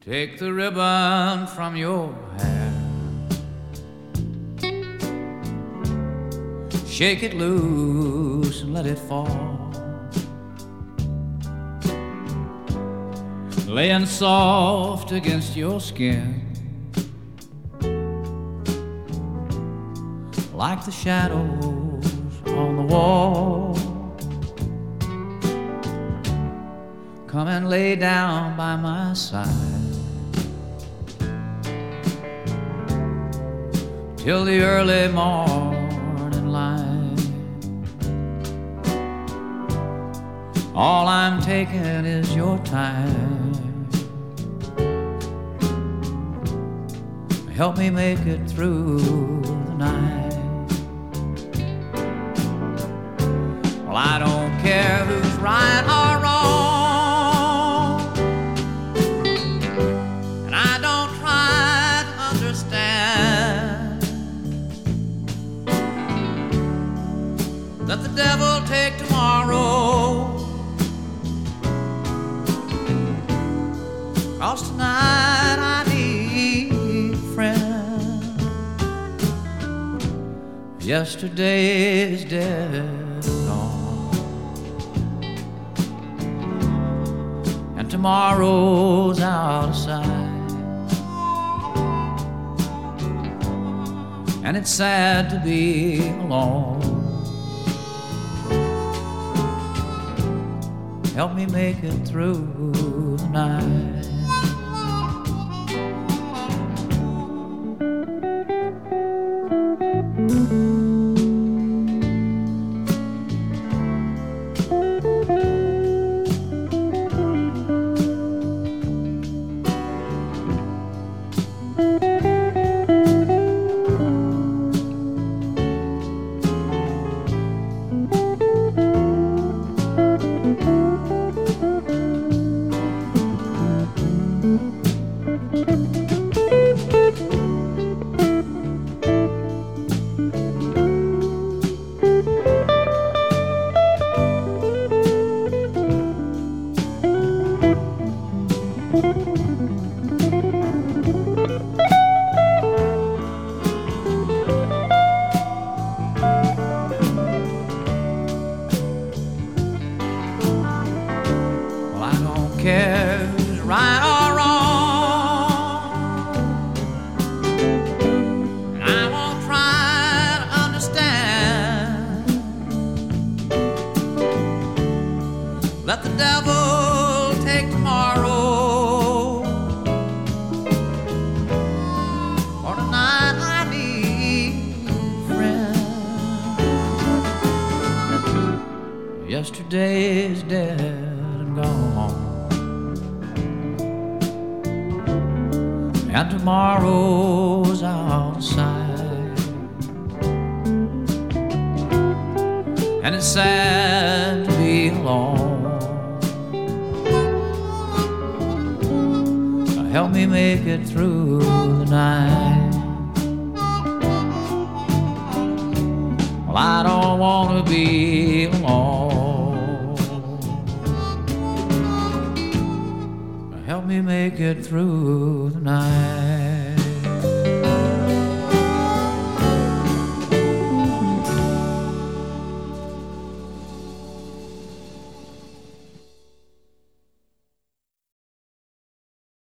Take the ribbon from your hair, shake it loose and let it fall, laying soft against your skin, like the shadows on the wall. Come and lay down by my side till the early morning light. All I'm taking is your time. Help me make it through the night. Well, I don't care who's right or wrong, and I don't try to understand. Let the devil take tomorrow, 'cause tonight I need a friend. Yesterday is dead and gone, and tomorrow's out of sight. And it's sad to be alone. Help me make it through the night. Care who's right or wrong, and I won't try to understand. Let the devil take tomorrow, for tonight I need a friend. Yesterday's dead and gone, and tomorrow's out of sight. And it's sad to be alone. Help me make it through the night. Well, I don't want to be alone. Help me make it through the night.